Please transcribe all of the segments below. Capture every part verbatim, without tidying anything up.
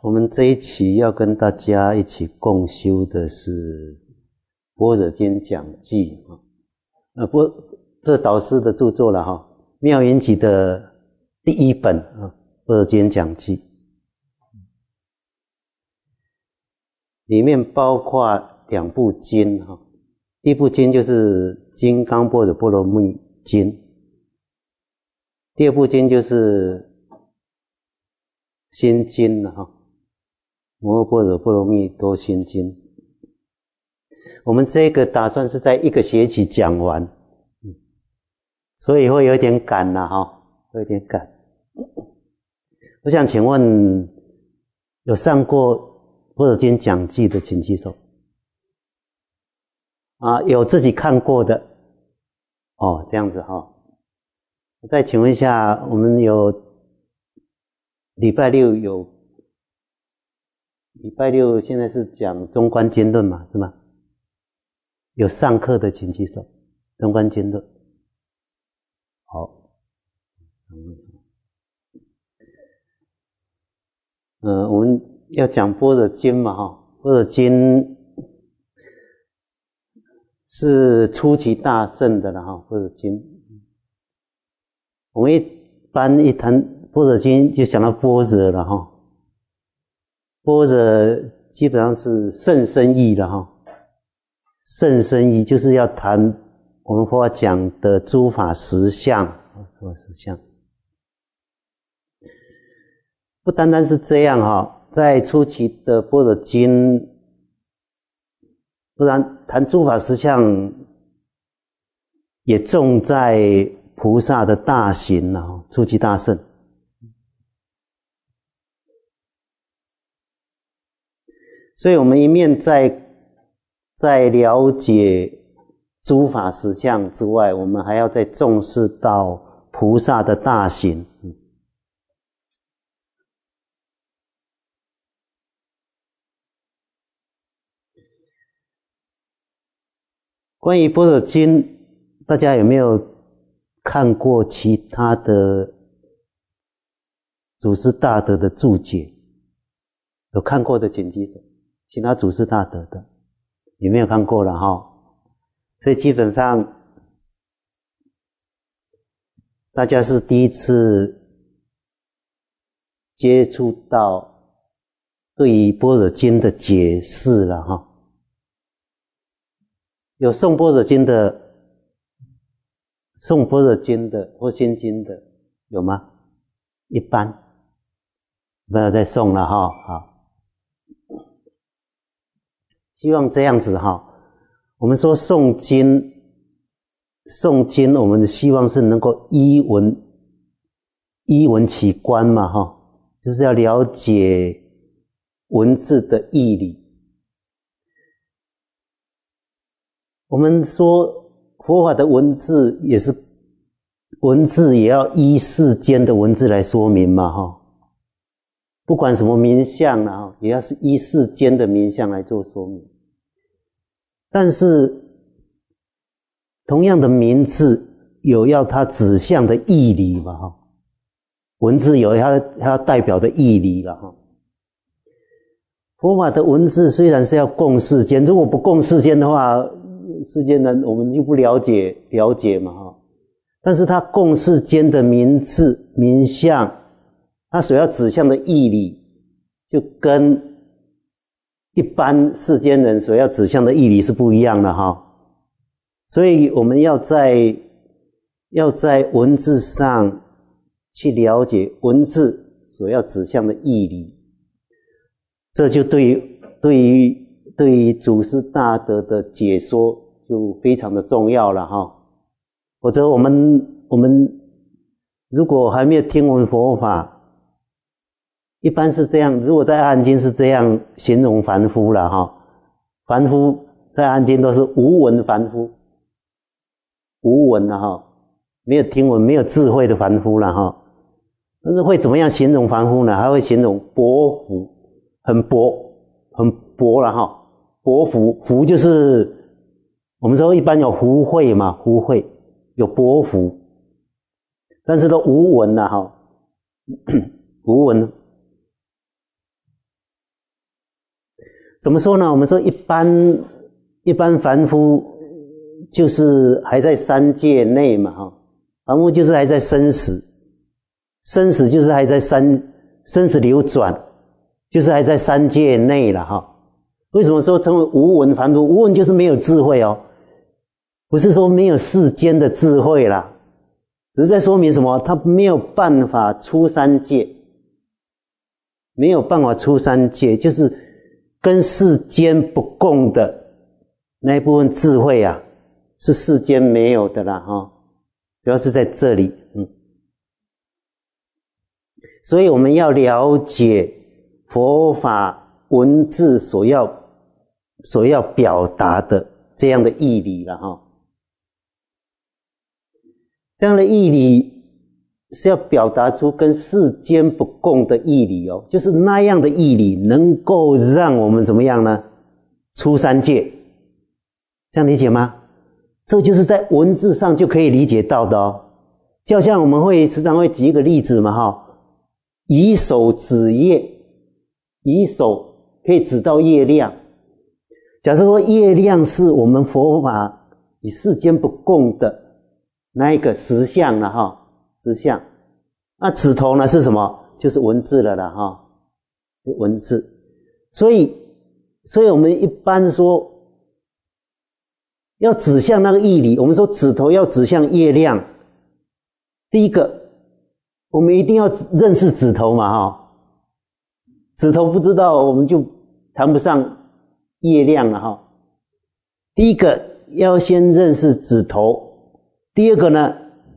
我们这一期要跟大家一起共修的是《般若经讲记》啊，呃，不，这导师的著作了哈，妙云集的第一本啊，《般若经讲记》里面包括两部经哈，第一部经就是《金刚般若波罗蜜经》，第二部经就是《心经》了哈。摩诃般若波罗蜜多心经，我们这个打算是在一个学期讲完，所以会有点赶啦哈，会有点赶。我想请问，有上过般若经讲记的请举手。啊，有自己看过的，哦，这样子哈。我再请问一下，我们有礼拜六有。礼拜六现在是讲中观经论嘛，是吗？有上课的请举手。中观经论，好。呃，我们要讲般若经嘛，哈，般若经是出奇大圣的了哈，般若经。我们一般一谈般若经就想到般若了哈。般若基本上是甚深义了哈，甚深义就是要谈我们佛法讲的诸法实相，诸法实相。不单单是这样哈，在初期的般若经，不然谈诸法实相也重在菩萨的大行了，初期大圣。所以我们一面在在了解诸法实相之外，我们还要再重视到菩萨的大行。关于般若经，大家有没有看过其他的祖师大德的注解？有看过的请举手。其他祖师大德的有没有看过了哈？所以基本上大家是第一次接触到对于般若经的解释了哈。有诵般若经的、诵般若经的或心经的有吗？一般不要再诵了哈，好。希望这样子哈，我们说诵经，诵经我们希望是能够依文依文起观嘛哈，就是要了解文字的义理。我们说佛法的文字也是文字也要依世间的文字来说明嘛哈，不管什么名相啊，也要是依世间的名相来做说明。但是同样的名字有要它指向的义理嘛哈，文字有它它要代表的义理了哈。佛法的文字虽然是要供世间，如果不供世间的话，世间人我们就不了解了解嘛哈。但是它供世间的名字名相，它所要指向的义理，就跟一般世间人所要指向的义理是不一样的哈。所以我们要在要在文字上去了解文字所要指向的义理，这就对于对于对于祖师大德的解说就非常的重要了哈。否则我们我们如果还没有听闻佛法，一般是这样，如果在阿含经是这样形容凡夫了哈，凡夫在阿含经都是无闻凡夫，无闻了哈，没有听闻没有智慧的凡夫了哈。但是会怎么样形容凡夫呢？还会形容薄福，很薄很薄了哈，薄福，福就是我们说一般有福慧嘛，福慧有薄福，但是都无闻了哈，无闻。 怎么说呢？我们说一般一般凡夫就是还在三界内嘛，哈，凡夫就是还在生死，生死就是还在三生死流转，就是还在三界内了，哈。为什么说称为无闻凡夫？无闻就是没有智慧哦，不是说没有世间的智慧啦，只是在说明什么？他没有办法出三界，没有办法出三界，就是跟世间不共的那一部分智慧啊，是世间没有的啦，哈，主要是在这里，嗯，所以我们要了解佛法文字所要所要表达的这样的义理了，哈，这样的义理是要表达出跟世间不共的义理哦，就是那样的义理能够让我们怎么样呢？出三界，这样理解吗？这就是在文字上就可以理解到的哦。就像我们会时常会举一个例子嘛，哈，以手指月，以手可以指到月亮。假设说月亮是我们佛法与世间不共的那一个实相了，哈。实相，那指头呢是什么？就是文字了啦，哈，文字。所以，所以我们一般说要指向那个义理，我们说指头要指向月亮。第一个，我们一定要认识指头嘛，哈，指头不知道，我们就谈不上月亮了，哈。第一个要先认识指头，第二个呢？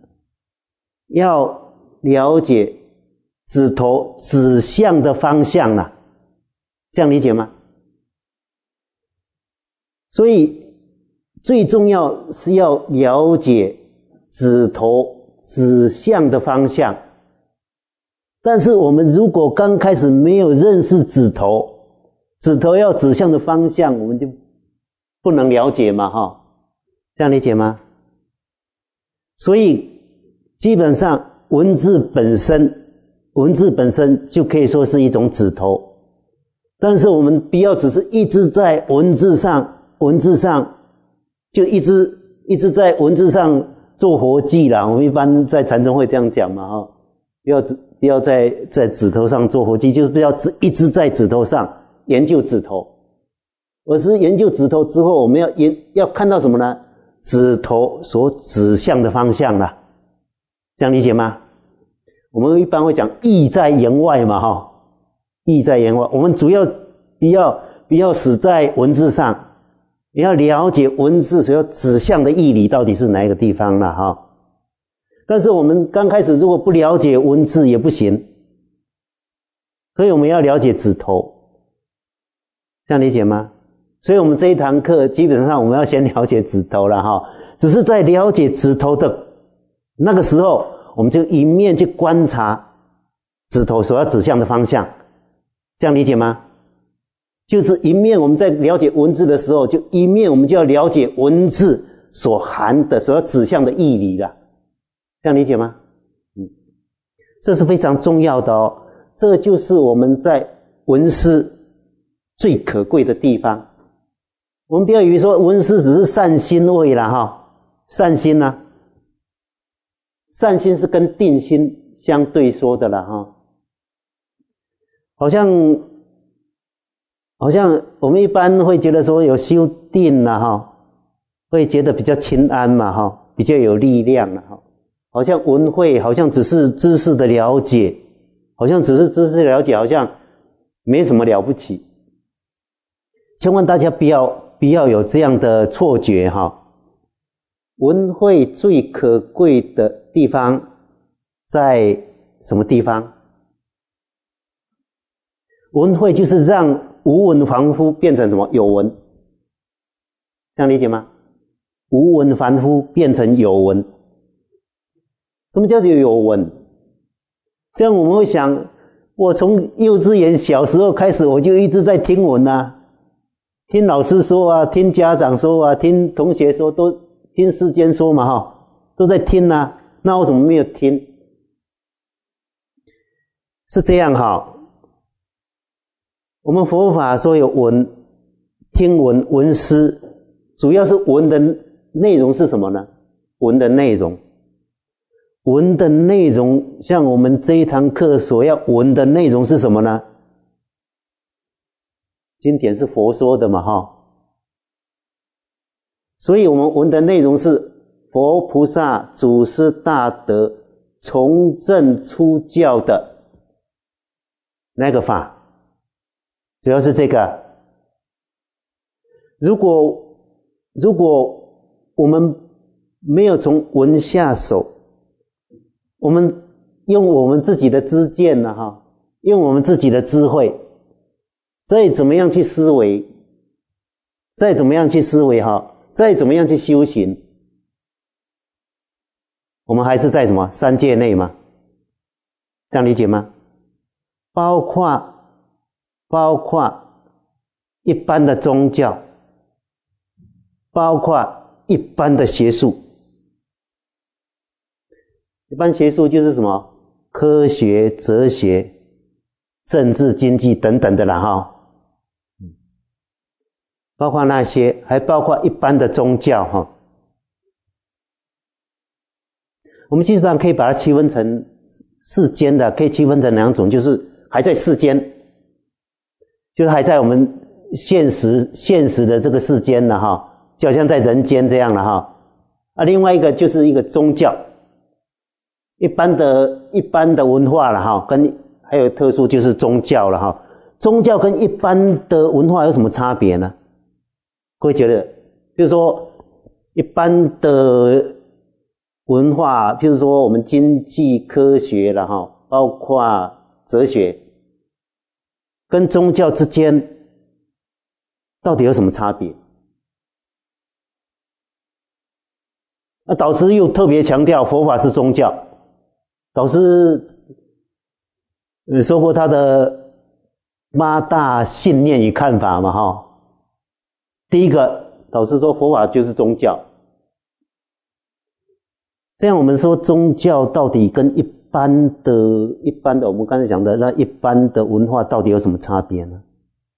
要了解指头指向的方向啦，这样理解吗？所以最重要是要了解指头指向的方向。但是我们如果刚开始没有认识指头，指头要指向的方向，我们就不能了解嘛，哈，这样理解吗？所以基本上文字本身，文字本身就可以说是一种指头，但是我们不要只是一直在文字上，文字上就一直一直在文字上做活计啦。我们一般在禅宗会这样讲嘛，哈，不要不要在在指头上做活计，就是不要一直在指头上研究指头，而是研究指头之后，我们要研要看到什么呢？指头所指向的方向啦。这样理解吗？我们一般会讲意在言外嘛，哈，意在言外。我们主要不要不要死在文字上，也要了解文字所要指向的义理到底是哪一个地方了，哈。但是我们刚开始如果不了解文字也不行，所以我们要了解指头，这样理解吗？所以我们这一堂课基本上我们要先了解指头了，哈。只是在了解指头的那个时候，我们就一面去观察指头所要指向的方向，这样理解吗？就是一面我们在了解文字的时候，就一面我们就要了解文字所含的、所要指向的义理了，这样理解吗？嗯，这是非常重要的哦。这就是我们在文思最可贵的地方。我们不要以为说文思只是善心味啦，哈。善心啊，善心是跟定心相对说的啦，哈。好像好像我们一般会觉得说有修定啦，哈，会觉得比较清安嘛，哈，比较有力量了，哈。好像文慧好像只是知识的了解，好像只是知识的了解，好像没什么了不起。千万大家不要不要有这样的错觉，哈。文慧最可贵的地方在什么地方？文慧就是让无闻凡夫变成什么？有闻，这样理解吗？无闻凡夫变成有闻。什么叫做有闻？这样我们会想，我从幼稚园小时候开始，我就一直在听闻啊，听老师说啊，听家长说啊，听同学说，都听世间说嘛，哈，都在听啊，那我怎么没有听？是这样哈，我们佛法说有闻， 听闻闻思，主要是闻的内容是什么呢？闻的内容，闻的内容，像我们这一堂课所要闻的内容是什么呢？经典是佛说的嘛，哈，所以我们闻的内容是佛菩萨祖师大德从正出教的那个法，主要是这个。如果如果我们没有从闻下手，我们用我们自己的知见呢，哈，用我们自己的智慧，再怎么样去思维，再怎么样去思维哈，再怎么样去修行，我们还是在什么三界内嘛？这样理解吗？包括包括一般的宗教，包括一般的学术。一般学术就是什么？科学、哲学、政治、经济等等的啦，哈。包括那些，还包括一般的宗教，哈。我们基本上可以把它区分成世间的，可以区分成两种，就是还在世间，就是还在我们现实现实的这个世间了，哈，就好像在人间这样了，哈。啊，另外一个就是一个宗教。一般的一般的文化了哈，跟还有特殊就是宗教了哈。宗教跟一般的文化有什么差别呢？各位觉得，比如说一般的文化，譬如说我们经济科学了哈，包括哲学，跟宗教之间到底有什么差别？那导师又特别强调佛法是宗教。导师说过他的八大信念与看法嘛，哈。第一个，导师说佛法就是宗教。这样我们说宗教到底跟一般的、一般的我们刚才讲的那一般的文化到底有什么差别呢？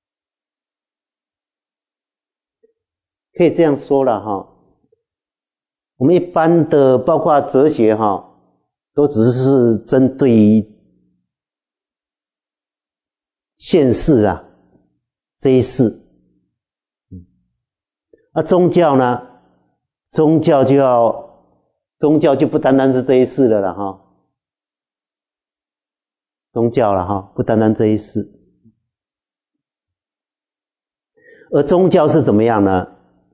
可以这样说了哈，我们一般的包括哲学哈。都只是针对于现世啊这一世，那宗教呢？宗教就要宗教就不单单是这一世了啦哈，宗教了哈，不单单这一世。而宗教是怎么样呢？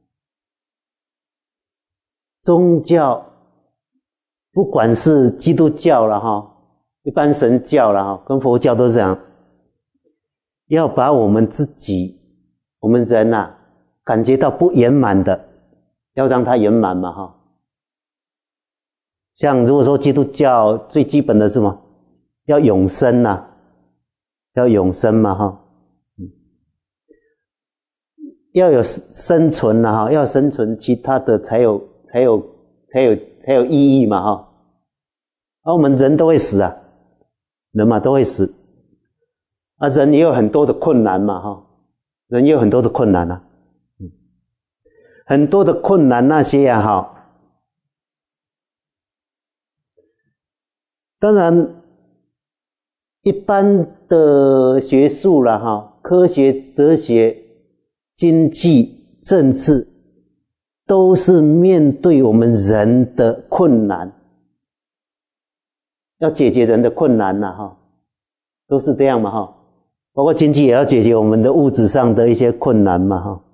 宗教。不管是基督教了哈，一般神教了哈，跟佛教都是这样，要把我们自己，我们人呐、啊，感觉到不圆满的，要让它圆满嘛哈。像如果说基督教最基本的是什么？要永生呐、啊，要永生嘛哈，要有生存呐、啊、哈，要生存，其他的才有才有才有才有意义嘛哈。而我们人都会死啊，人嘛都会死，啊人也有很多的困难嘛哈，人也有很多的困难啊，嗯，很多的困难那些呀、啊、哈，当然一般的学术啦哈，科学、哲学、经济、政治，都是面对我们人的困难。要解决人的困难呐、啊、哈，都是这样嘛哈，包括经济也要解决我们的物质上的一些困难嘛哈。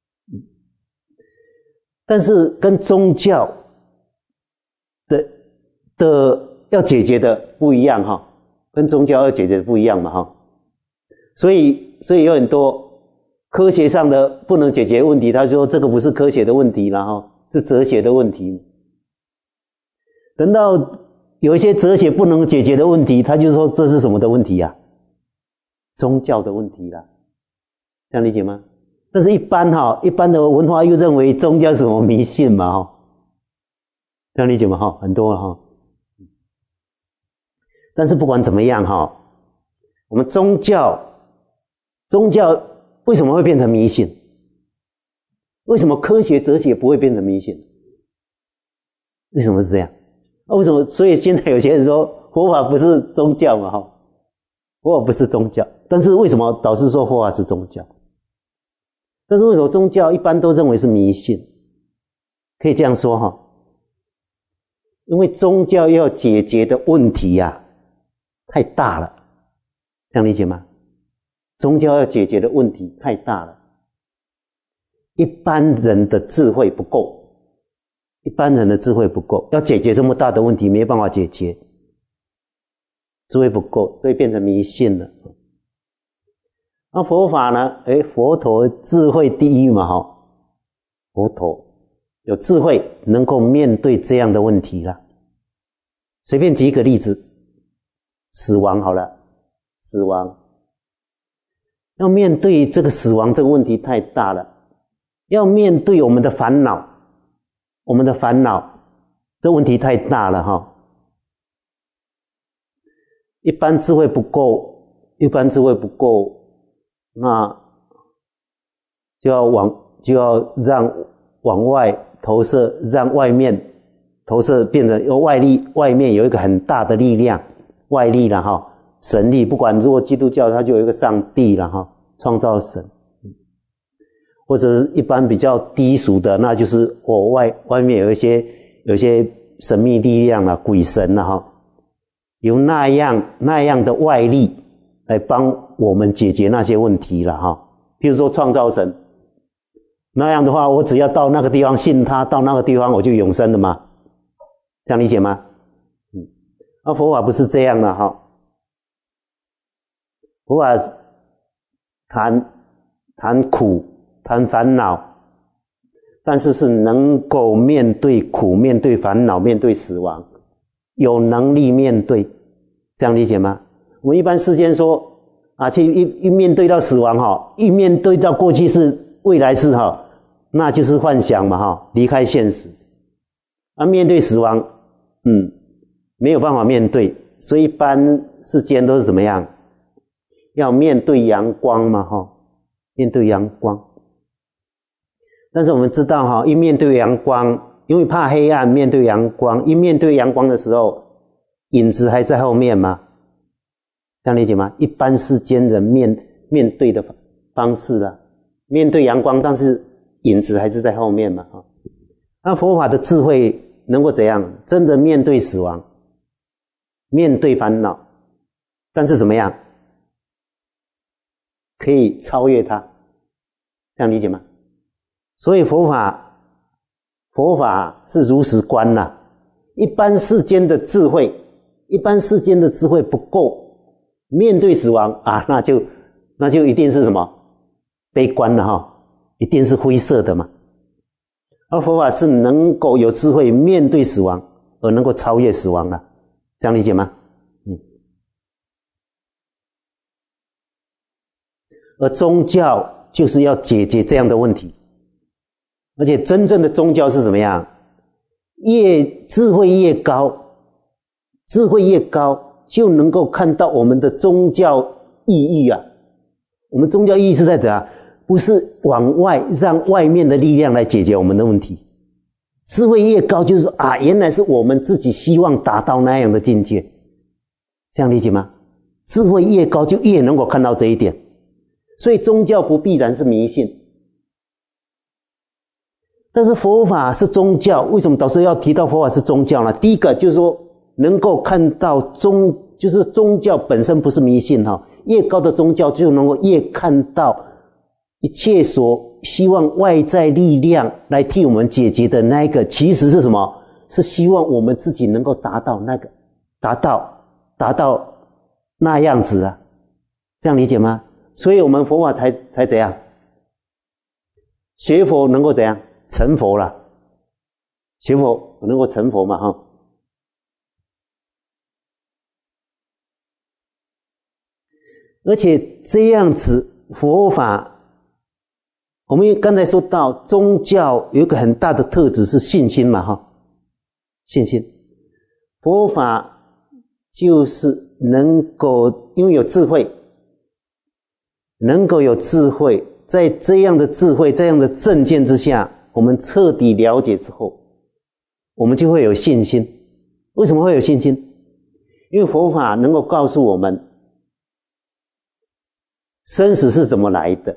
但是跟宗教的的要解决的不一样哈，跟宗教要解决的不一样嘛哈。所以所以有很多科学上的不能解决问题，他说这个不是科学的问题啦哈，是哲学的问题。等到有一些哲学不能解决的问题，他就说这是什么的问题呀、啊？宗教的问题啦，这样理解吗？但是一般哈，一般的文化又认为宗教是什么迷信嘛哈，这样理解吗哈？很多哈。但是不管怎么样哈，我们宗教宗教为什么会变成迷信？ 为什么科学哲学不会变成迷信？为什么是这样？啊，为什么？所以现在有些人说佛法不是宗教嘛，哈，佛法不是宗教，但是为什么导师说佛法是宗教？但是为什么宗教一般都认为是迷信？可以这样说哈，因为宗教要解决的问题呀、啊、太大了，这样理解吗？宗教要解决的问题太大了，一般人的智慧不够，一般人的智慧不够，要解决这么大的问题没办法解决，智慧不够，所以变成迷信了。那佛法呢？诶，佛陀智慧第一嘛，哈，佛陀有智慧，能够面对这样的问题了。随便举一个例子，死亡好了，死亡要面对这个死亡这个问题太大了，要面对我们的烦恼，我们的烦恼这问题太大了哈。一般智慧不够，一般智慧不够。那就要往就要让往外投射，让外面投射变成由外力，外面有一个很大的力量，外力了哈，神力。不管如果基督教，它就有一个上帝了哈，创造神。或者是一般比较低俗的，那就是我外外面有一些有一些神秘力量了，鬼神了哈，有那样那样的外力来帮我们解决那些问题了哈。譬如说创造神，那样的话，我只要到那个地方信他，到那个地方我就永生了嘛，这样理解吗？嗯，那佛法不是这样的哈。佛法谈谈苦，谈烦恼，但是是能够面对苦，面对烦恼，面对死亡，有能力面对，这样理解吗？我们一般世间说啊，去一一面对到死亡哈，一面对到过去式、未来式哈，那就是幻想嘛哈，离开现实。啊，面对死亡，嗯，没有办法面对，所以一般世间都是怎么样？要面对阳光嘛哈，面对阳光。但是我们知道哈，一面对阳光，因为怕黑暗，面对阳光，一面对阳光的时候，影子还在后面嘛。这样理解吗？一般世间人面面对的方式啊，面对阳光，但是影子还是在后面嘛。那佛法的智慧能够怎样？真的面对死亡，面对烦恼，但是怎么样？可以超越它，这样理解吗？所以佛法，佛法是如实观呐、啊。一般世间的智慧，一般世间的智慧不够。面对死亡啊，那就那就一定是什么悲观的哈，一定是灰色的嘛。而佛法是能够有智慧面对死亡，而能够超越死亡的，这样理解吗？嗯。而宗教就是要解决这样的问题，而且真正的宗教是什么样？越智慧越高，智慧越高。就能够看到我们的宗教意义啊！我们宗教意义是在怎样？不是往外让外面的力量来解决我们的问题。智慧越高，就是说啊，原来是我们自己希望达到那样的境界，这样理解吗？智慧越高，就越能够看到这一点。所以宗教不必然是迷信，但是佛法是宗教。为什么导师要提到佛法是宗教呢？第一个就是说，能够看到宗，就是宗教本身不是迷信哈，越高的宗教就能够越看到一切所希望外在力量来替我们解决的那一个，其实是什么？是希望我们自己能够达到那个，达到达到那样子啊，这样理解吗？所以我们佛法才才怎样？学佛能够怎样？成佛了，学佛能够成佛嘛哈。而且这样子佛法，我们刚才说到宗教有一个很大的特质是信心嘛哈，信心。佛法就是能够因为有智慧，能够有智慧， 在这样的智慧、这样的正见之下，我们彻底了解之后，我们就会有信心。为什么会有信心？因为佛法能够告诉我们，生死是怎么来的，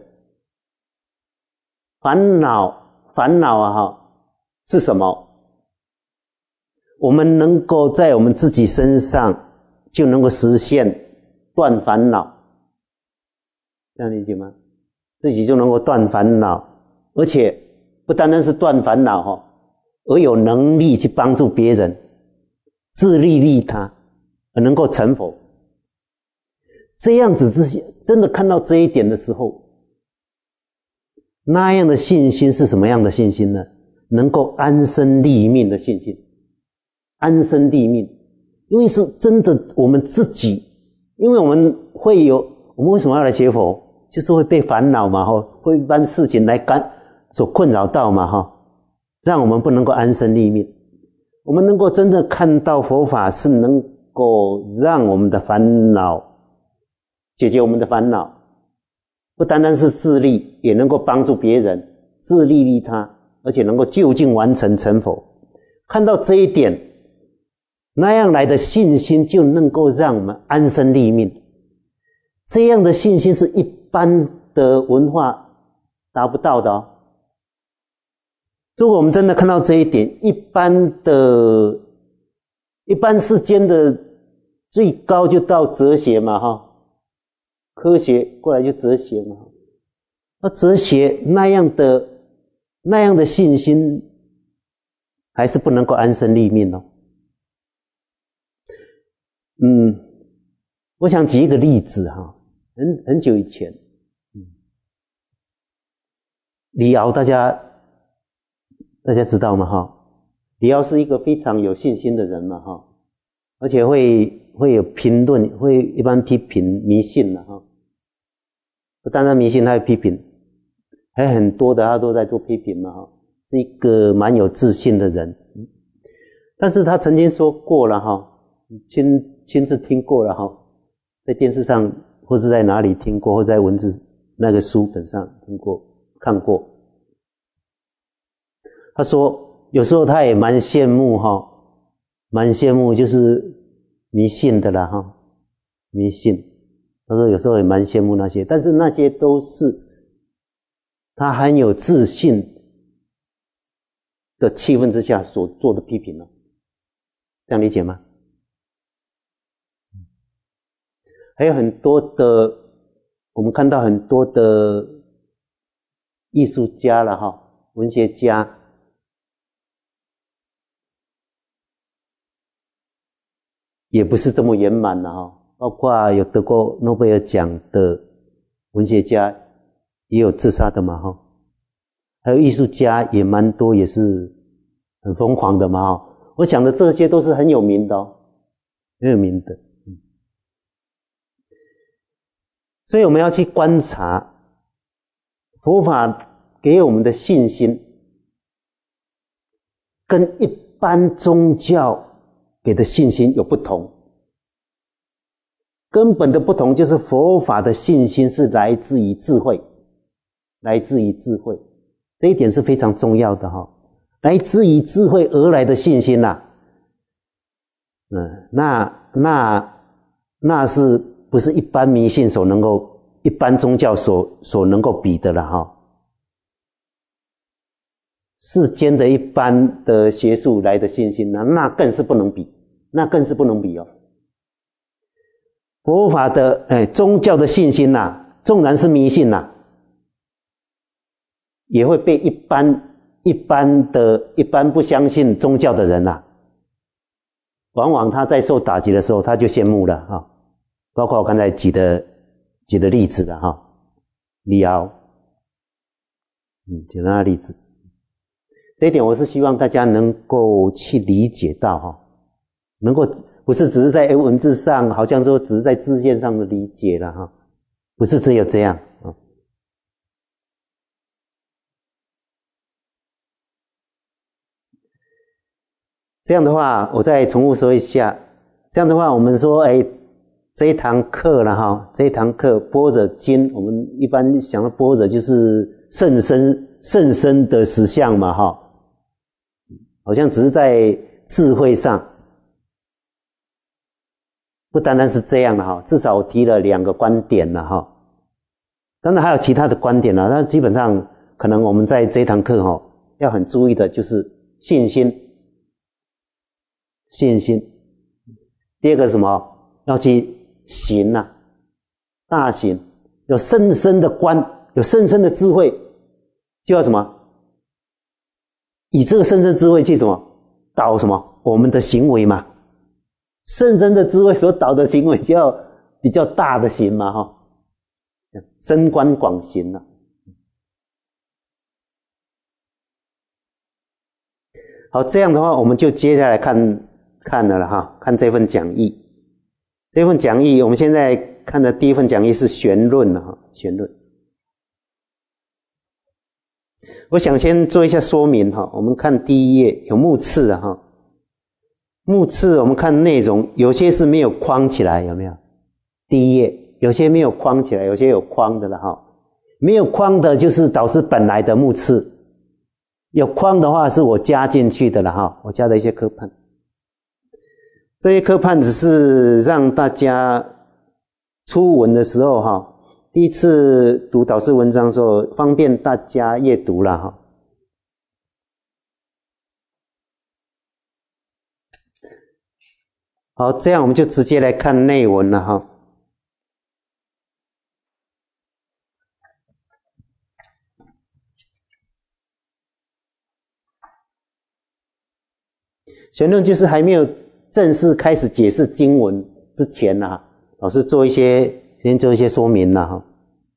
烦恼烦恼啊哈是什么？我们能够在我们自己身上就能够实现断烦恼，这样理解吗？自己就能够断烦恼，而且不单单是断烦恼哈，而有能力去帮助别人，自利利他，而能够成佛。这样子之下，真的看到这一点的时候，那样的信心是什么样的信心呢？能够安身立命的信心。安身立命，因为是真的我们自己，因为我们会有，我们为什么要来学佛？就是会被烦恼嘛，会一般事情来干所困扰到嘛，哈，让我们不能够安身立命。我们能够真正看到佛法是能够让我们的烦恼解决我们的烦恼，不单单是自利，也能够帮助别人，自利利他，而且能够就近完成成佛。看到这一点，那样来的信心就能够让我们安身立命。这样的信心是一般的文化达不到的哦。如果我们真的看到这一点，一般的一般世间的最高就到哲学嘛，哈，科学过来就哲学嘛。那哲学那样的那样的信心，还是不能够安身立命哦。嗯，我想举一个例子哈，很很久以前，嗯，李敖大家大家知道吗？哈，李敖是一个非常有信心的人嘛，哈，而且会会有评论，会一般批评迷信了哈，不单单迷信，他会批评，还有很多的他都在做批评嘛，哈，是一个蛮有自信的人，但是他曾经说过了哈。亲亲自听过了哈，在电视上或是在哪里听过，或在文字那个书本上听过看过。他说有时候他也蛮羡慕哈，蛮羡慕就是迷信的啦哈，迷信。他说有时候也蛮羡慕那些，但是那些都是他很有自信的气氛之下所做的批评了，这样理解吗？还有很多的，我们看到很多的艺术家了哈，文学家，也不是这么圆满了哈。包括有得过诺贝尔奖的文学家，也有自杀的嘛哈。还有艺术家也蛮多，也是很疯狂的嘛哈。我想的这些都是很有名的哦，很有名的。所以我们要去观察佛法给我们的信心，跟一般宗教给的信心有不同。根本的不同就是佛法的信心是来自于智慧，来自于智慧，这一点是非常重要的哈。来自于智慧而来的信心呐，嗯，那那那是不是一般迷信所能够，一般宗教所所能够比的了哈？世间的一般的学术来的信心呢，那更是不能比，那更是不能比哦。佛法的哎宗教的信心呐，纵然是迷信呐，也会被一般一般的一般不相信宗教的人呐，往往他在受打击的时候，他就羡慕了哈。包括我刚才举的举的例子了哈，李敖，嗯，举那例子，这一点我是希望大家能够去理解到哈，能够不是只是在文字上，好像说只是在字线上的理解了哈，不是只有这样啊。这样的话，我再重复说一下。这样的话，我们说，哎， 这一堂课了哈，这一堂课般若经，我们一般想到般若就是甚深甚深的实相嘛哈，好像只是在智慧上，不单单是这样的哈，至少我提了两个观点了哈。当然还有其他的观点啦，但基本上可能我们在这一堂课哈，要很注意的就是信心，信心。第二个是什么？要去行啊，大行，有深深的观，有深深的智慧，就要什么？以这个深深智慧去什么？导什么？我们的行为嘛。深深的智慧所导的行为，就要比较大的行嘛，哈，深观广行啊。好，这样的话，我们就接下来看看了了哈，看这份讲义。这份讲义，我们现在看的第一份讲义是玄论了哈，玄论。我想先做一下说明哈，我们看第一页有目次啊哈，目次我们看内容，有些是没有框起来，有没有？第一页有些没有框起来，有些有框的了哈。没有框的就是导师本来的目次，有框的话是我加进去的了哈，我加的一些科判。这些科判只是让大家初闻的时候哈，第一次读导师文章的时候方便大家阅读了哈。好，这样我们就直接来看内文了哈。玄论就是还没有正式开始解释经文之前呢、啊，老师做一些先做一些说明了哈。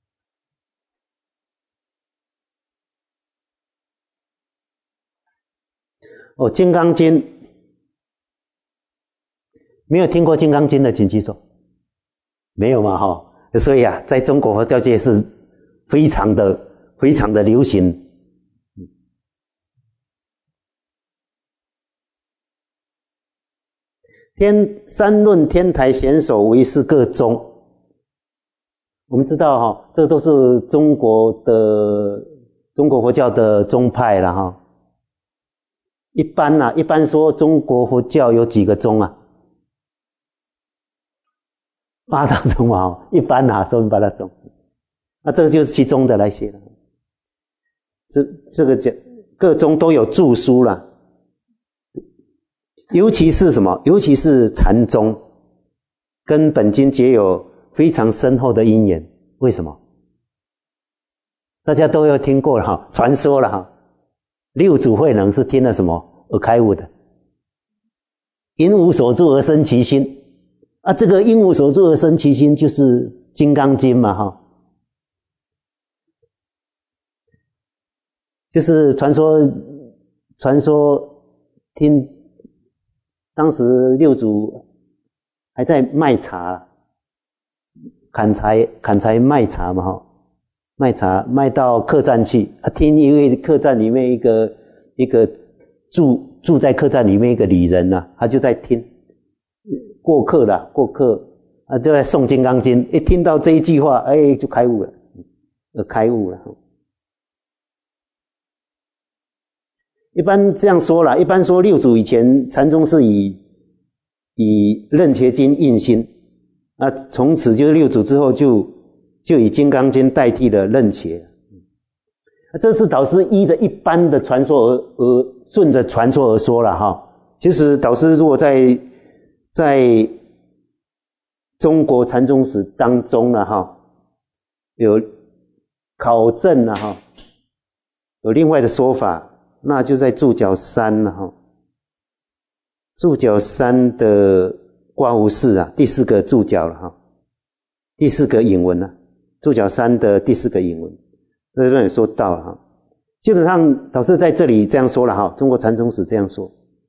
哦，《金刚经》没有听过《金刚经》的，请举手。没有嘛哈？所以啊，在中国佛教界是非常的非常的流行。天三论天台显首为是各宗，我们知道哈，这都是中国的中国佛教的宗派了哈。一般啊，一般说中国佛教有几个宗啊？八大宗嘛，一般啊说八大宗，那这个就是其中的那些了。这这个讲各宗都有著书了。尤其是什么？尤其是禅宗，跟本经结有非常深厚的因缘。为什么？大家都有听过了哈，传说了哈。六祖慧能是听了什么而开悟的？因无所住而生其心啊！这个因无所住而生其心就是《金刚经》嘛哈，就是传说，传说听。当时六祖还在卖茶，砍柴砍柴卖茶嘛哈，卖茶卖到客栈去啊，听一位客栈里面一个一个住住在客栈里面一个女人啊，她就在听过客啦，过客啊就在诵《金刚经》，一听到这一句话，哎就开悟了，呃开悟了。一般这样说啦，一般说六祖以前禅宗是以以楞伽经印心，啊，从此就是六祖之后就就以金刚经代替了楞伽。啊，这是导师依着一般的传说而而顺着传说而说了哈。其实导师如果在在中国禅宗史当中呢哈，有考证了哈，有另外的说法。那就在注脚三了哈，注脚三的刮胡式啊，第四个注脚了哈，第四个引文啊，注脚三的第四个引文，在这边也说到了哈。基本上导师在这里这样说了哈，中国禅宗史这样说，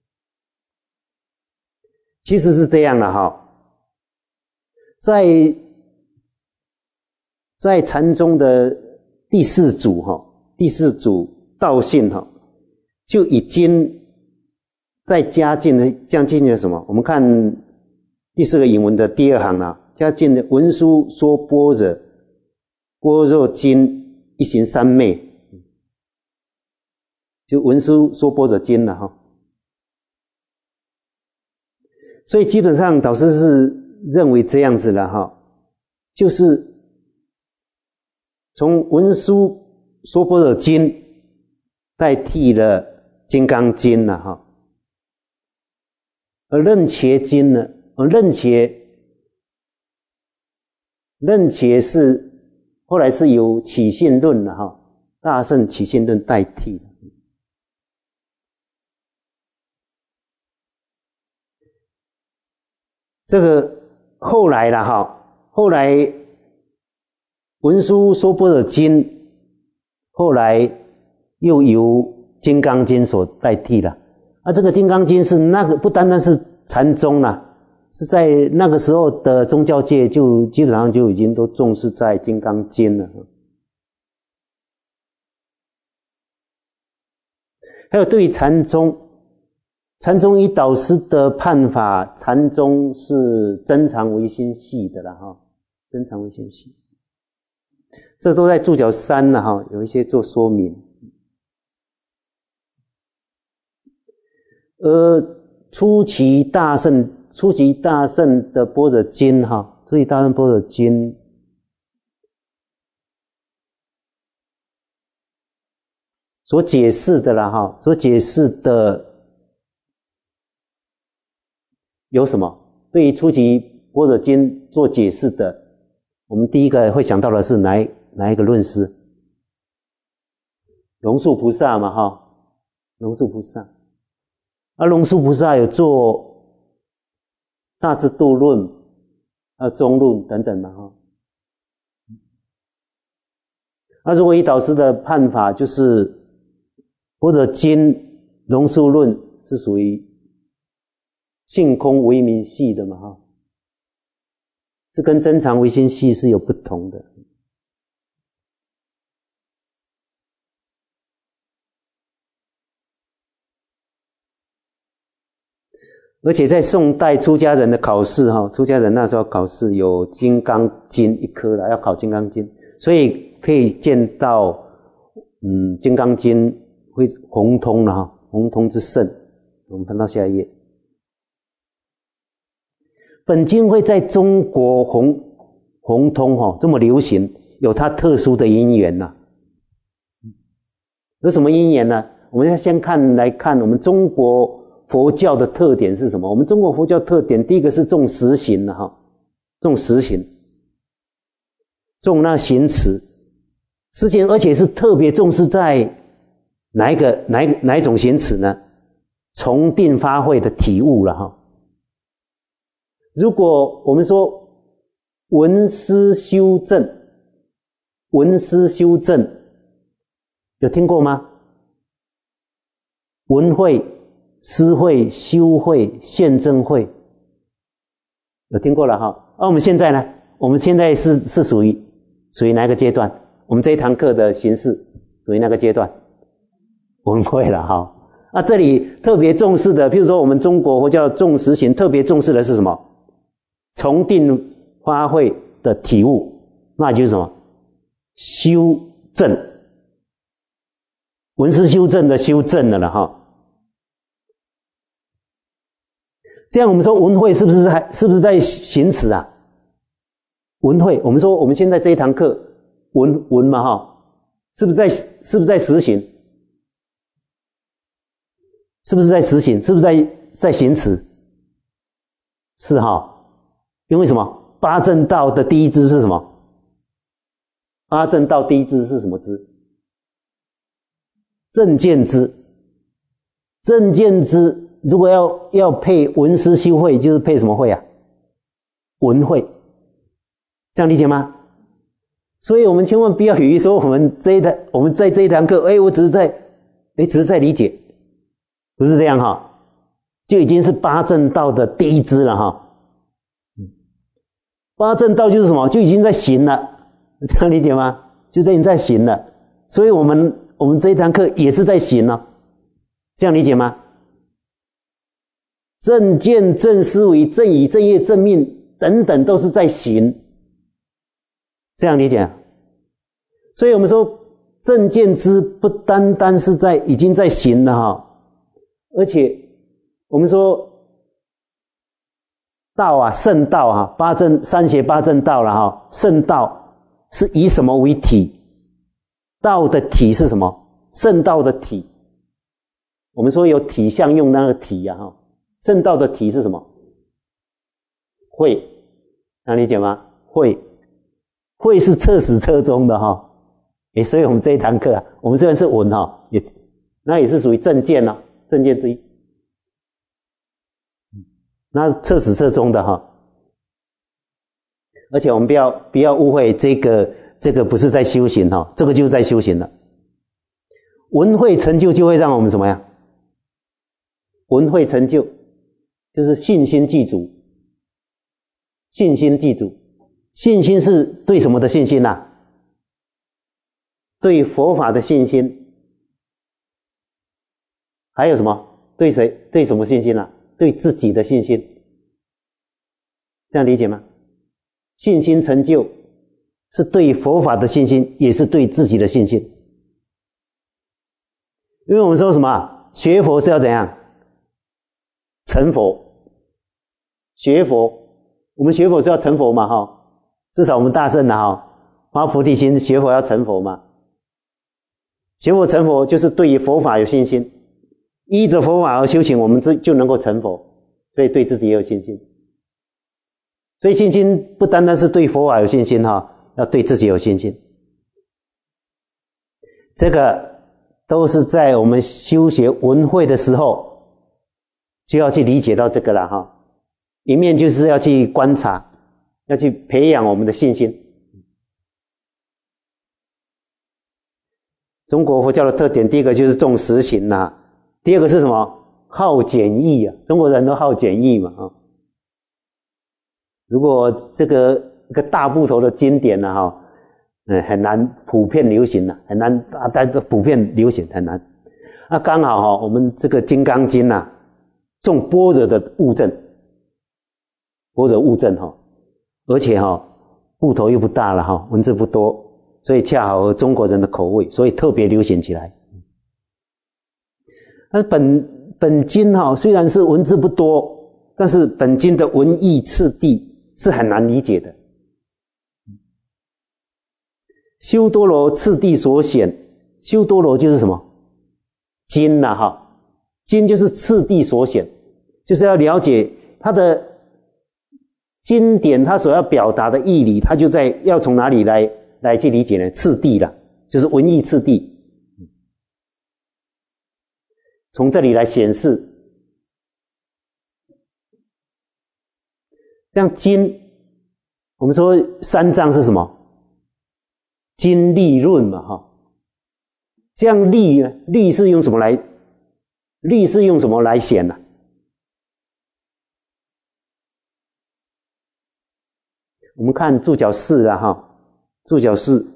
其实是这样的哈，在在禅宗的第四祖哈，第四祖道信哈。就已经在加进了，加进了什么？我们看第四个引文的第二行啊， 家见的文殊说般若般若经一行三昧，就文殊说般若经了哈。所以基本上导师是认为这样子了哈，就是从文殊说般若经代替了金刚经了哈，而楞伽经呢，而楞伽楞伽是后来是由起信论了哈，大乘起信论代替的。这个后来了哈，后来文殊说般若经后来又由金刚经所代替了。啊，这个金刚经是那个不单单是禅宗啦，是在那个时候的宗教界就基本上就已经都重视在金刚经了。还有对于禅宗，禅宗以导师的判法，禅宗是真常唯心系的啦哈，真常唯心系，这都在注脚三了哈，有一些做说明。而初期大乘，初期大乘的般若经哈，初期大乘般若经所解释的啦哈，所解释的有什么？对于初期般若经做解释的，我们第一个会想到的是哪一哪一个论师？龙树菩萨嘛哈，龙树菩萨。而龙树菩萨有做大智度论、还有中论等等嘛哈。那如果以导师的判法，就是般若经龙树论是属于性空唯名系的嘛哈，是跟真常唯心系是有不同的。而且在宋代出家人的考试哈，出家人那时候考试有金刚经一科了，要考金刚经，所以可以见到嗯金刚经会宏通了哈，宏通之盛。我们翻到下一页，本经会在中国宏宏通哈，这么流行，有它特殊的因缘呐。有什么因缘呢？我们要先看来看我们中国佛教的特点是什么？我们中国佛教特点，第一个是重实行的哈，重实行，重那行持，实行，而且是特别重视在哪一个哪一个哪一种行持呢？从定发慧的体悟了哈。如果我们说闻思修正，闻思修正，有听过吗？闻慧、思慧、修慧、现证慧，有听过了哈。而、啊、我们现在呢？我们现在是是属于属于哪个阶段？我们这一堂课的形式属于哪个阶段？闻慧了哈。啊，这里特别重视的，譬如说我们中国佛教重实行，特别重视的是什么？从定发慧的体悟，那就是什么？修正，闻思修正的修正了了哈。这样我们说闻慧是不是还是不是在行持啊？闻慧，我们说我们现在这一堂课闻闻嘛哈，是不是在是不是在实行？是不是在实行？是不是在在行持？是哈。因为什么？八正道的第一支是什么？八正道第一支是什么支？正见支。正见支如果要要配闻思修慧，就是配什么慧啊？闻慧。这样理解吗？所以我们千万不要以为说我们这一堂我们在这一堂课，哎，我只是在哎只是在理解，不是这样哈，就已经是八正道的第一支了哈。八正道就是什么？就已经在行了，这样理解吗？就已经在行了，所以我们我们这一堂课也是在行了，这样理解吗？正见、正思维、正语、正业、正命等等都是在行，这样理解。所以我们说正见知不单单是在已经在行了哈，而且我们说道啊，圣道啊，八正三邪八正道了哈，圣道是以什么为体？道的体是什么？圣道的体，我们说有体相用那个体啊哈，圣道的体是什么？慧，能理解吗？慧，慧是彻始彻终的哈。诶，所以我们这一堂课啊，我们虽然是文哈，也那也是属于正见啊，正见之一。那彻始彻终的哈。而且我们不要不要误会，这个这个不是在修行哈，这个就是在修行了。文慧成就就会让我们什么呀？文慧成就就是信心具足，信心具足，信心是对什么的信心啊？对佛法的信心，还有什么？对谁？对什么信心啊？对自己的信心，这样理解吗？信心成就是对佛法的信心，也是对自己的信心。因为我们说什么？学佛是要怎样？成佛。学佛，我们学佛是要成佛嘛哈？至少我们大圣的哈，发菩提心学佛要成佛嘛。学佛成佛就是对于佛法有信心，依着佛法而修行，我们就能够成佛，所以对自己也有信心。所以信心不单单是对佛法有信心哈，要对自己有信心。这个都是在我们修学文慧的时候就要去理解到这个了哈。一面就是要去观察，要去培养我们的信心。中国佛教的特点，第一个就是重实行啦、啊，第二个是什么？好简易啊，中国人都好简易嘛啊。如果这个一个大部头的经典呢、啊、哈，嗯，很难普遍流行啊，很难大家都普遍流行很难。那刚好哈、啊，我们这个《金刚经》啊，重般若的悟证，般若悟证哈，而且哈、啊，部头又不大了哈，文字不多。所以恰好合中国人的口味，所以特别流行起来。那本本经哈，虽然是文字不多，但是本经的文义次第是很难理解的。修多罗次第所显，修多罗就是什么？经呐哈，经就是次第所显，就是要了解它的经典，它所要表达的义理，它就在要从哪里来。来去理解呢？次第啦，就是文义次第，从这里来显示。像经，我们说三藏是什么？经律论嘛，哈。这样律呢？律是用什么来？律是用什么来显呢、啊？我们看注脚四啊，哈。注脚四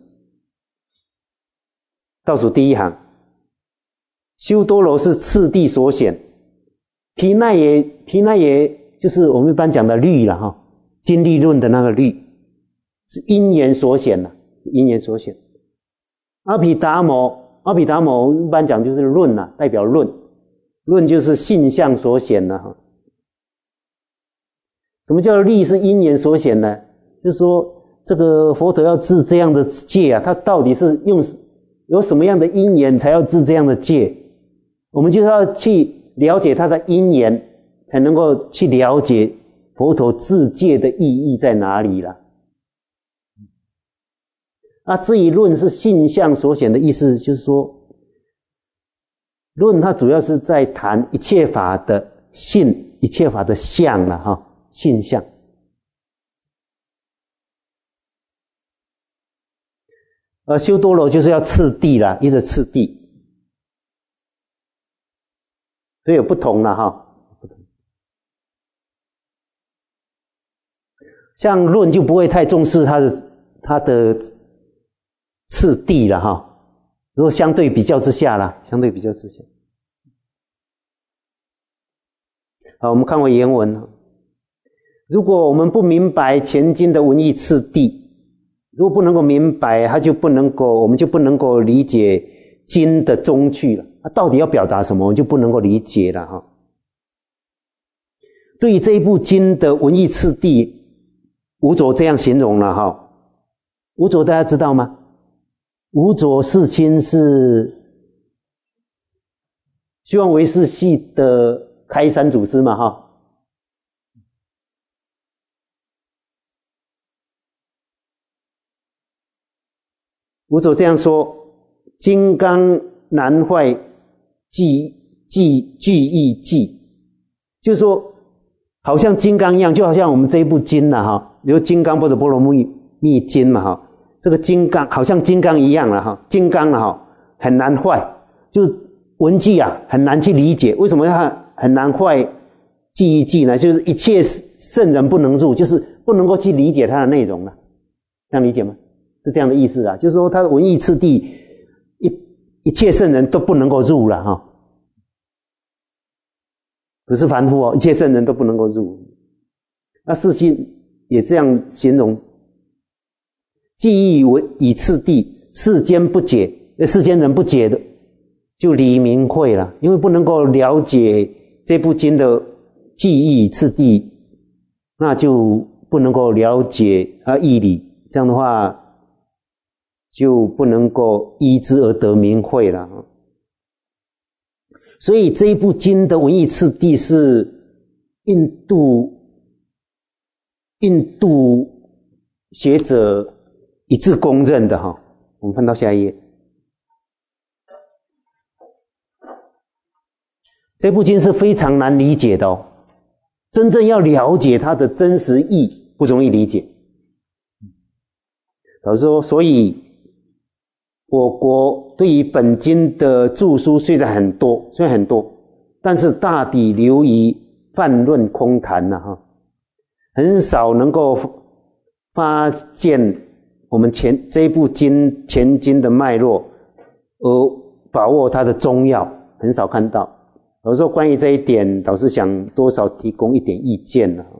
倒数第一行，修多罗是次第所显，毗奈耶毗奈耶就是我们一般讲的律了哈，经律论的那个律是因缘所显的，是因缘所显。阿毗达摩阿毗达摩一般讲就是论啦，代表论，论就是性相所显的哈。什么叫律是因缘所显呢？就是说。这个佛陀要治这样的戒啊，他到底是用有什么样的因缘才要治这样的戒？我们就要去了解他的因缘，才能够去了解佛陀治戒的意义在哪里了。那至于论是性相所显的意思，就是说，论它主要是在谈一切法的性，一切法的相了哈，性相。而修多罗就是要次第啦，一直次第，所以有不同了哈。像论就不会太重视它的它的次第了哈。如果相对比较之下啦，相对比较之下。好，我们看回原文。 如果我们不明白全经的文义次第，如果不能够明白，它就不能够，我们就不能够理解经的宗趣了。它到底要表达什么，我们就不能够理解了哈。对于这一部经的文义次第，吴卓这样形容了哈。吴卓大家知道吗？吴卓世亲是希望唯识系的开山祖师嘛哈。吴卓这样说：金刚难坏具具具义寂，就是说好像金刚一样，就好像我们这一部经啦哈，比如金刚般若波罗蜜密经嘛哈，这个金刚好像金刚一样了哈，金刚啊哈很难坏，就是文句啊很难去理解，为什么它很难坏具义寂呢？就是一切圣人不能入，就是不能够去理解它的内容了，这样理解吗？是这样的意思啊，就是说他的文义次第，一一切圣人都不能够入了哈，不是凡夫哦，一切圣人都不能够入。那世亲也这样形容：既以为以次第，世间不解，世间人不解的，就离明慧了，因为不能够了解这部经的既以次第，那就不能够了解啊义理，这样的话就不能够依之而得明慧了。所以这一部经的文义次第是印度印度学者一致公认的哈。我们翻到下一页，这部经是非常难理解的哦，真正要了解它的真实意不容易理解。老师说，所以我国对于本经的著书虽然很多，虽然很多，但是大抵流于泛论空谈了哈，很少能够发现我们前这一部经全经的脉络，而把握它的中要，很少看到。有时候关于这一点，导师想多少提供一点意见了。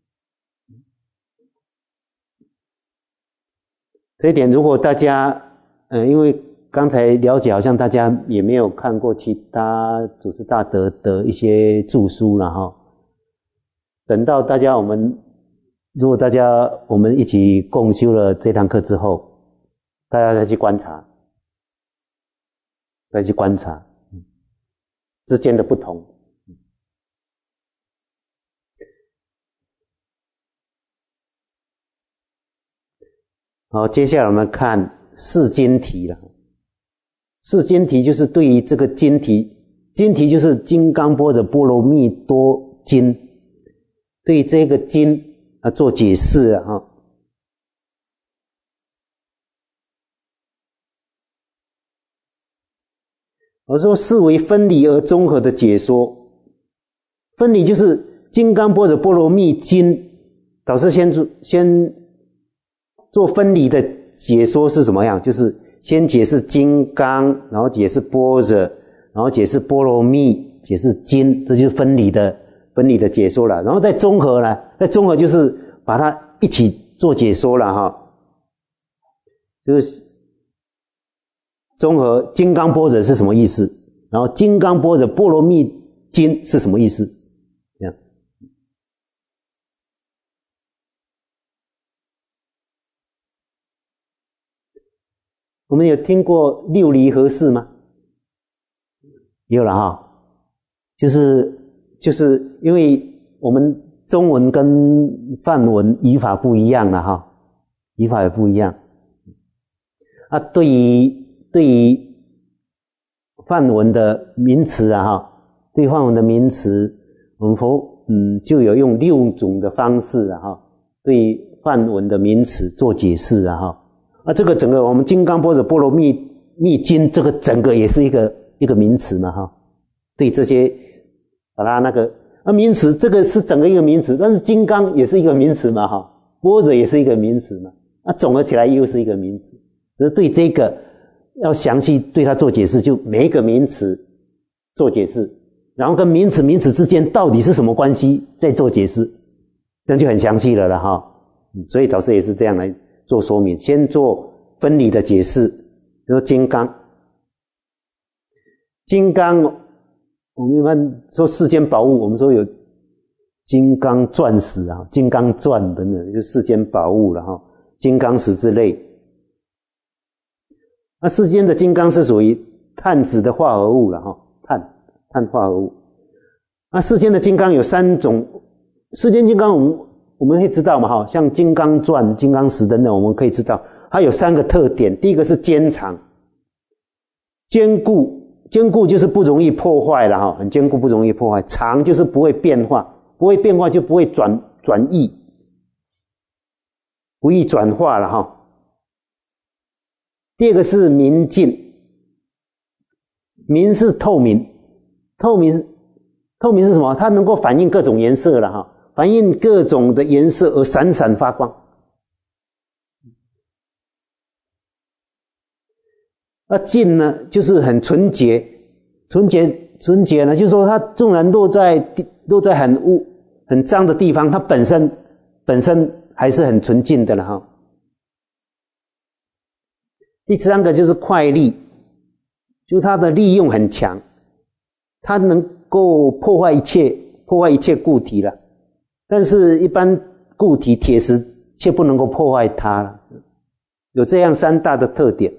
这一点如果大家呃，因为刚才了解，好像大家也没有看过其他祖师大德的一些著书了哈。等到大家我们，如果大家我们一起共修了这堂课之后，大家再去观察，再去观察之间的不同。好，接下来我们看释经题了。释经题就是对于这个经题，经题就是《金刚般若波罗蜜多经》，对于这个经啊做解释啊哈。我说视为分离而综合的解说，分离就是《金刚般若波罗蜜经》，导师先做先做分离的解说是什么样？就是先解释金刚，然后解释般若，然后解释波罗蜜，解释经，这就是分离的分离的解说了。然后再综合呢，再综合就是把它一起做解说了哈，就是综合金刚般若是什么意思，然后金刚般若波罗蜜经是什么意思，这样。我们有听过六离合释吗？有了哈，就是就是因为我们中文跟梵文语法不一样了哈，语法也不一样。啊，对于对于梵文的名词啊哈，对梵文的名词，我们佛嗯就有用六种的方式啊哈，对梵文的名词做解释啊哈。啊，这个整个我们金刚般若波罗蜜蜜经，这个整个也是一个一个名词嘛哈。对这些把它那个啊名词，这个是整个一个名词，但是金刚也是一个名词嘛哈，般若也是一个名词嘛，啊总合起来又是一个名词。只是对这个要详细对它做解释，就每一个名词做解释，然后跟名词名词之间到底是什么关系再做解释， 那就很详细了了哈。所以导师也是这样来做说明，先做分离的解释。比如说金刚，金刚我们一般说世间宝物，我们说有金刚钻石啊、金刚钻等等，就是世间宝物了哈，金刚石之类。那世间的金刚是属于碳质的化合物了哈，碳碳化合物。那世间的金刚有三种，世间金刚我们我们会知道嘛哈，像金刚钻、金刚石等等，我们可以知道它有三个特点。第一个是坚长，坚固，坚固就是不容易破坏了哈，很坚固不容易破坏。长就是不会变化，不会变化就不会转转移，不易转化了哈。第二个是明净，明是透明，透明透明是什么？它能够反映各种颜色了哈，反映各种的颜色而闪闪发光。那净呢，就是很纯洁，纯洁纯洁呢，就是说它纵然落在落在很污很脏的地方，它本身本身还是很纯净的了哈。第三个就是快力，就是它的力用很强，它能够破坏一切破坏一切固体了，但是一般固体铁石却不能够破坏它了，有这样三大的特点。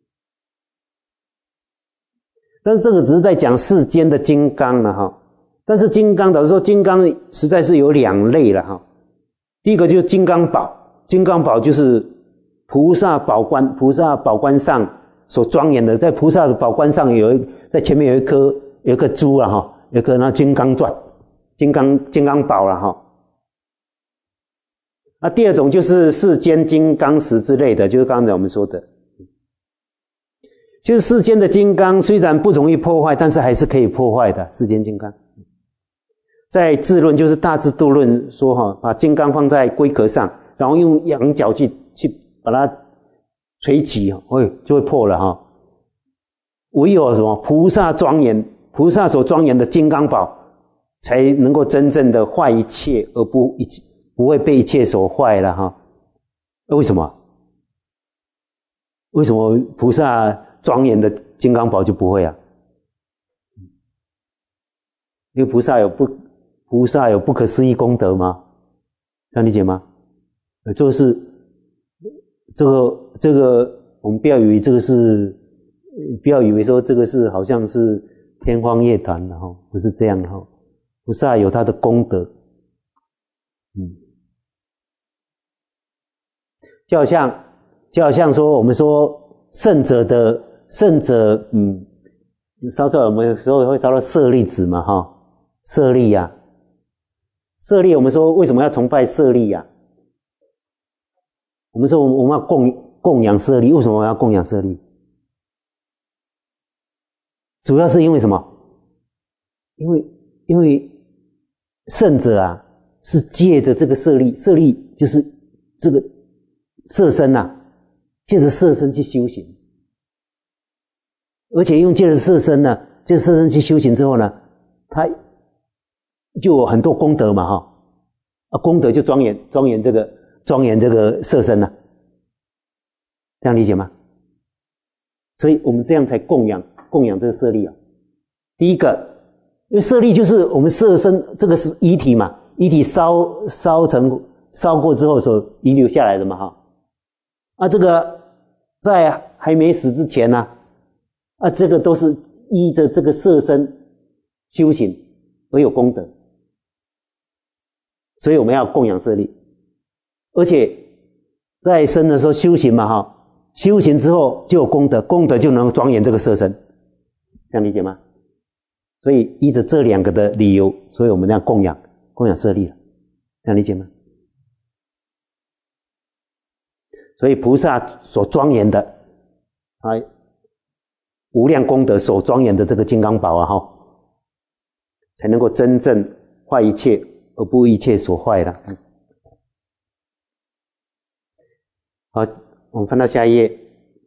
但是这个只是在讲世间的金刚了哈，但是金刚，导师说金刚实在是有两类了哈。第一个就是金刚宝，金刚宝就是菩萨宝冠，菩萨宝冠上所庄严的，在菩萨的宝冠上有一，在前面有一颗有一颗珠了哈，有一颗那金刚钻，金刚金刚宝了哈。那第二种就是世间金刚石之类的，就是刚才我们说的。就是世间的金刚虽然不容易破坏，但是还是可以破坏的。世间金刚，在智论就是大智度论说哈，把金刚放在龟壳上，然后用仰角去去把它锤起，哎，就会破了哈。唯有什么菩萨庄严，菩萨所庄严的金刚宝，才能够真正的坏一切，而不一不会被一切所坏了哈。为什么？为什么菩萨庄严的金刚宝就不会啊？因为菩萨有不菩萨有不可思议功德吗？这样理解吗？这个是这个这个，我们不要以为这个是，不要以为说这个是好像是天方夜谭的哈，不是这样的哈。菩萨有他的功德，嗯，就好像就好像说我们说圣者的。圣者，嗯，烧出来我们有时候会烧到舍利子嘛，哈，舍利呀、啊，舍利，我们说为什么要崇拜舍利呀、啊？我们说我们要供供养舍利，为什么要供养舍利？主要是因为什么？因为因为圣者啊，是借着这个舍利，舍利就是这个色身呐、啊，借着色身去修行。而且用借着色身呢，借着色身去修行之后呢，他就有很多功德嘛，哈，啊，功德就庄严庄严这个庄严这个色身了，这样理解吗？所以我们这样才供养供养这个舍利啊。第一个，因为舍利就是我们色身这个是遗体嘛，遗体烧烧成烧过之后所遗留下来的嘛，哈，啊，这个在还没死之前呢、啊。啊，这个都是依着这个色身修行而有功德，所以我们要供养舍利，而且在生的时候修行嘛，哈，修行之后就有功德，功德就能庄严这个色身，这样理解吗？所以依着这两个的理由，所以我们要供养供养舍利了，这样理解吗？所以菩萨所庄严的啊。无量功德所庄严的这个金刚宝啊，哈，才能够真正坏一切，而不一切所坏的。好，我们翻到下一页。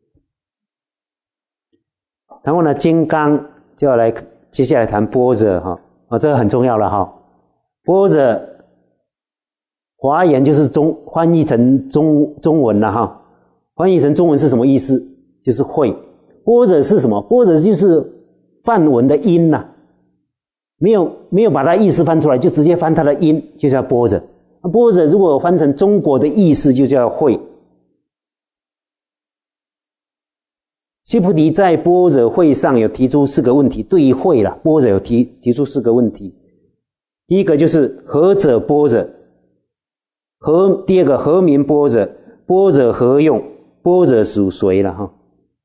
然后呢，金刚就要来接下来谈般若哈，啊，这个很重要了哈。般若华严就是中翻译成中中文了哈，翻译成中文是什么意思？就是会。般若是什么？般若就是梵文的音呐、啊，没有没有把它意思翻出来，就直接翻它的音，就叫般若。那般若如果翻成中国的意思，就叫会。须菩提在般若会上有提出四个问题，对于会啦，般若有提提出四个问题。第一个就是何者般若？何第二个何名般若？般若何用？般若属谁了哈？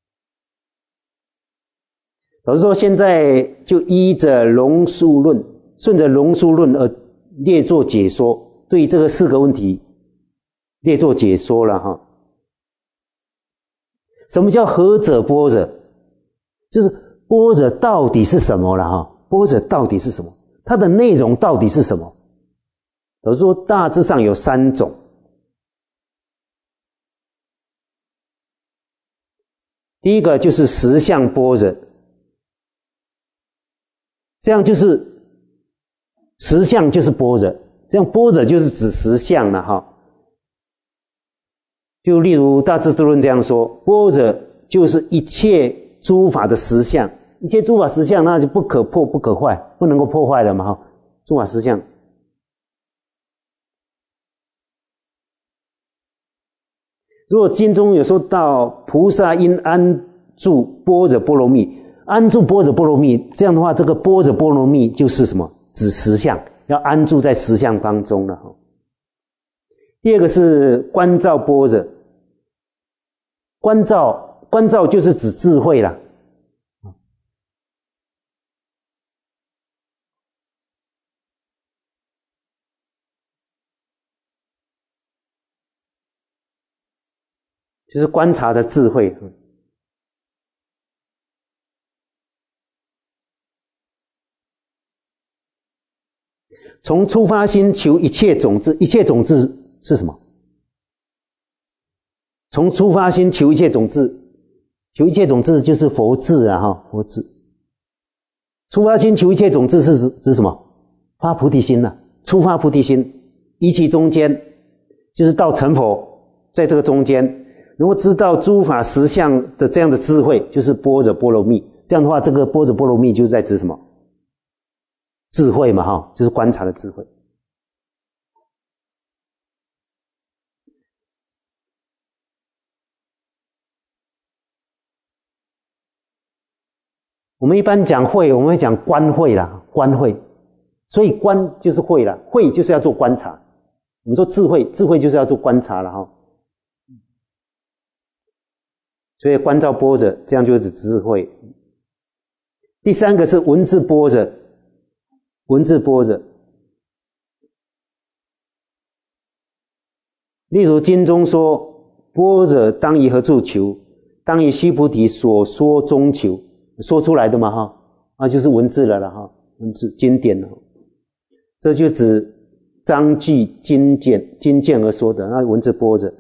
老师说，现在就依着龙树论，顺着龙树论而列作解说，对这个四个问题列作解说了哈。什么叫何者般若？就是般若到底是什么了哈？般若到底是什么？它的内容到底是什么？老师说大致上有三种。第一个就是实相般若，这样就是实相就是般若，这样般若就是指实相了哈。就例如大智度论这样说，般若就是一切诸法的实相，一切诸法实相那就不可破不可坏，不能够破坏的嘛哈，诸法实相。如果经中有说到菩萨应安住般若波罗蜜，安住般若波罗蜜，这样的话这个般若波罗蜜就是什么？指实相，要安住在实相当中了哈。第二个是观照般若，观照观照就是指智慧啦，就是观察的智慧。从出发心求一切种子，一切种子是什么？从出发心求一切种子，求一切种子就是佛智啊哈，佛智。出发心求一切种子是指指什么？发菩提心啊，出发菩提心，依其中间，就是到成佛，在这个中间，能够知道诸法实相的这样的智慧，就是般若波罗蜜。这样的话，这个般若波罗蜜就是在指什么？智慧嘛哈，就是观察的智慧。我们一般讲慧，我们会讲观慧啦，观慧。所以观就是慧啦，慧就是要做观察。我们说智慧，智慧就是要做观察了哈。所以观照般若，这样就是智慧。第三个是文字般若，文字般若。例如经中说，般若当于何处求？当于须菩提所说中求。说出来的嘛哈，啊就是文字了了哈，文字经典了。这就指章句经简经简而说的，那文字般若。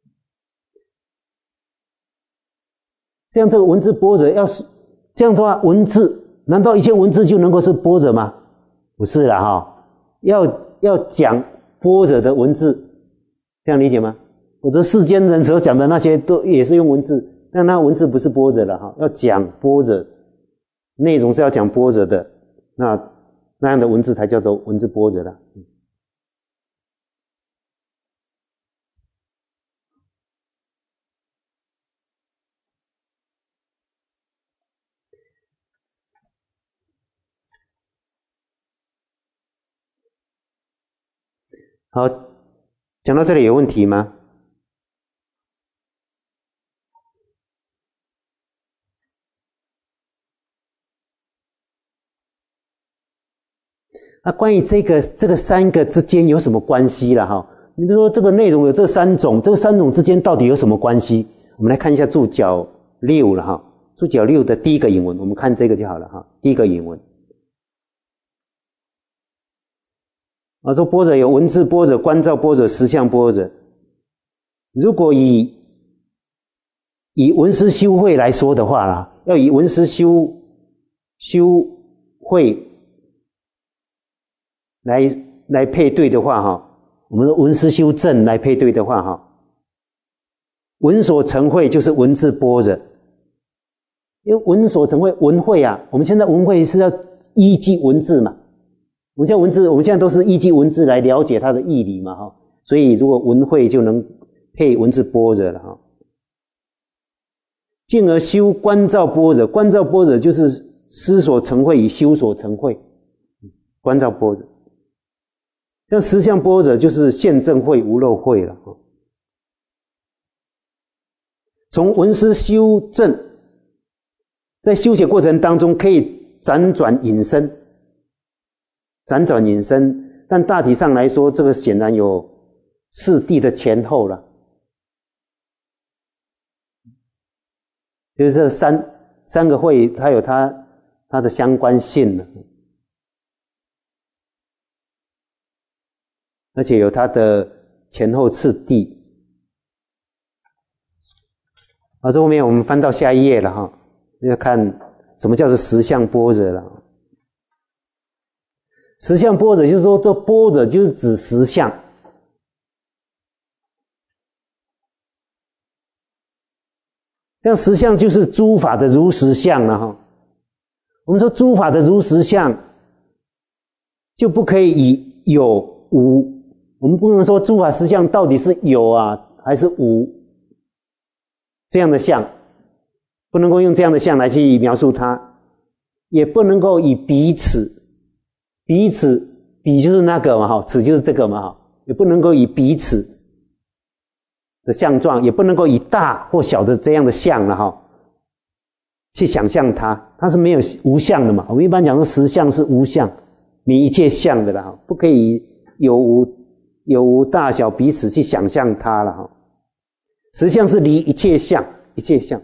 这样这个文字般若要是这样的话，文字难道一切文字就能够是般若吗？不是啦哈，要要讲般若的文字，这样理解吗？否则世间人所讲的那些都也是用文字，但那文字不是般若了哈，要讲般若，内容是要讲般若的，那那样的文字才叫做文字般若了。好，讲到这里有问题吗？那关于这个这个三个之间有什么关系了哈？你比如说这个内容有这三种，这个三种之间到底有什么关系？我们来看一下注脚六了哈，注脚六的第一个引文，我们看这个就好了哈。第一个引文，啊，说般若有文字般若、观照般若、实相般若。如果以以文思修慧来说的话啦，要以文思修修慧来来配对的话哈， 我们的闻思修正来配对的话哈，闻所成慧就是文字般若。因为闻所成慧，闻慧啊，我们现在闻慧是要依据文字嘛。我们现在文字，我们现在都是依据文字来了解它的义理嘛哈。所以如果闻慧就能配文字般若了哈。进而修观照般若，观照般若就是思所成慧与修所成慧，观照般若。像实相般若就是现证慧无漏慧了哈。从闻思修正，在修学过程当中可以辗转引申，辗转引申，但大体上来说，这个显然有次第的前后了，就是这三三个会，它有它它的相关性了，而且有它的前后次第。好，这后面我们翻到下一页了哈。要看什么叫做实相般若了。实相般若就是说，这般若就是指实相。像实相就是诸法的如实相了哈。我们说诸法的如实相，就不可以以有无，我们不能说诸法实相到底是有啊还是无这样的相。不能够用这样的相来去描述它，也不能够以彼此，彼此彼就是那个嘛哈，此就是这个嘛哈，也不能够以彼此的相状，也不能够以大或小的这样的相了哈，去想象它，它是没有无相的嘛。我们一般讲说实相是无相，没一切相的了哈，不可以有无有无大小彼此去想象它了哈。实相是离一切相，一切相。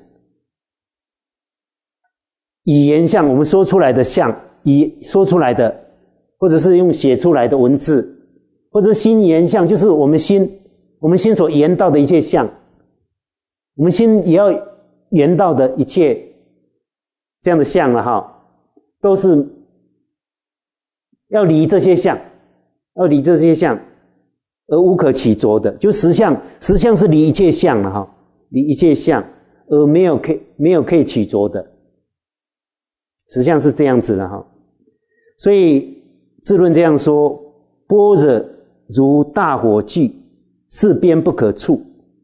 语言相，我们说出来的相，以说出来的，或者是用写出来的文字，或者是心言相，就是我们心，我们心所言到的一切相，我们心也要言到的一切这样的相了哈，都是要离这些相，要离这些相而无可起着的，就实相，实相是离一切相了哈，离一切相而没有可没有可以起着的。实相是这样子的哈，所以智论这样说：般若如大火炬，四边不可触。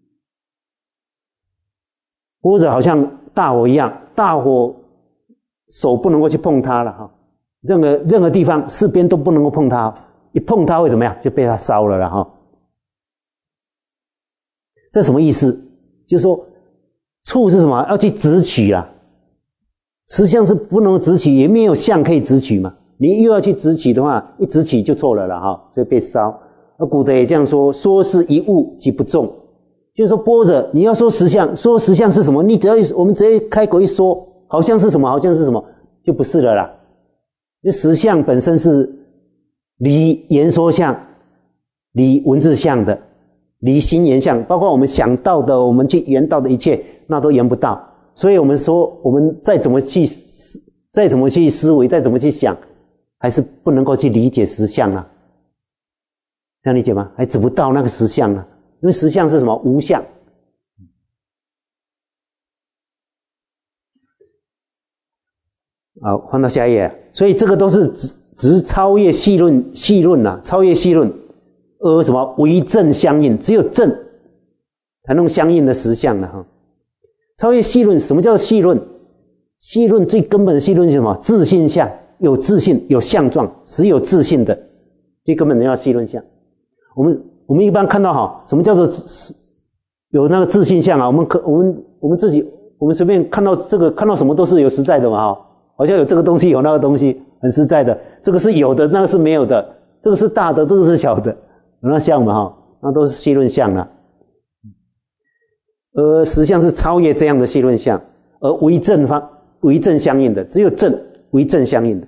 般若好像大火一样，大火手不能够去碰它了哈，任何任何地方四边都不能够碰它，一碰它会怎么样？就被它烧了了哈。这什么意思？就是说触是什么？要去直取啊。实相是不能直取，也没有相可以直取嘛。你又要去直取的话，一直取就错了了哈，所以被烧。而古德也这样说：说是一物即不中，就是说般若，你要说实相，说实相是什么？你只要我们直接开口一说，好像是什么，好像是什么，就不是了啦。因为实相本身是离言说相、离文字相的，离心言相，包括我们想到的、我们去言到的一切，那都言不到。所以我们说，我们再怎么去再怎么去思维，再怎么去想，还是不能够去理解实相啊。这样理解吗？还指不到那个实相啊，因为实相是什么？无相。好，换到下一页。所以这个都是只只是超越细论细论啊，超越细论，而什么为正相应，只有正才能相应的实相了哈。超越细论，什么叫细论？细论最根本的细论是什么？自性相，有自性，有相状，实有自性的，最根本的叫细论相。我们我们一般看到哈，什么叫做有那个自性相啊？我们可我们我们自己，我们随便看到这个，看到什么都是有实在的嘛哈，好像有这个东西，有那个东西，很实在的。这个是有的，那个是没有的，这个是大的，这个是小的，有那相嘛哈，那都是细论相啊。而实相是超越这样的细论相，而为正方为正相应的，只有正为正相应的。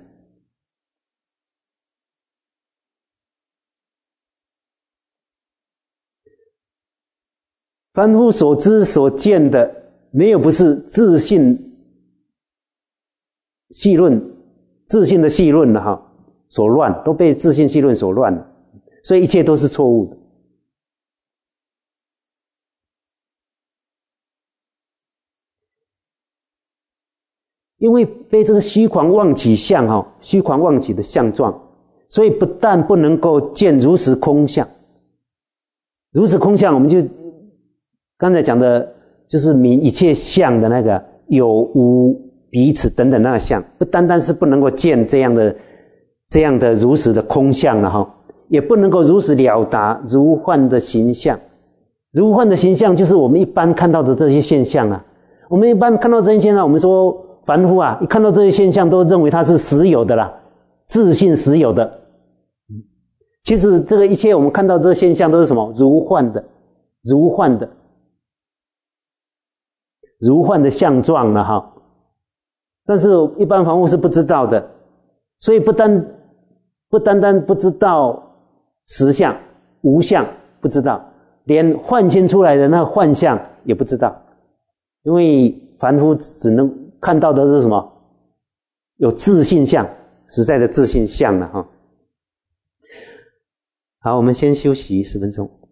凡夫所知所见的，没有不是自性细论，自性的细论了哈，所乱，都被自性细论所乱了，所以一切都是错误的。 因为被这个虚狂妄起相哈，虚狂妄起的相状，所以不但不能够见如实空相，如实空相我们就刚才讲的就是明一切相的那个有无彼此等等那个相，不单单是不能够见这样的这样的如实的空相了哈，也不能够如实了达如幻的形象。如幻的形象就是我们一般看到的这些现象啊。我们一般看到这些现象，我们说凡夫啊，一看到这些现象都认为它是实有的啦，自信实有的。其实这个一切我们看到这个现象都是什么？如幻的，如幻的，如幻的相状了哈。但是一般凡夫是不知道的，所以不单不单单不知道实相、无相不知道，连幻现出来的那个幻象也不知道，因为凡夫只能看到的是什么？有自性相，实在的自性相了哈。好，我们先休息十分钟。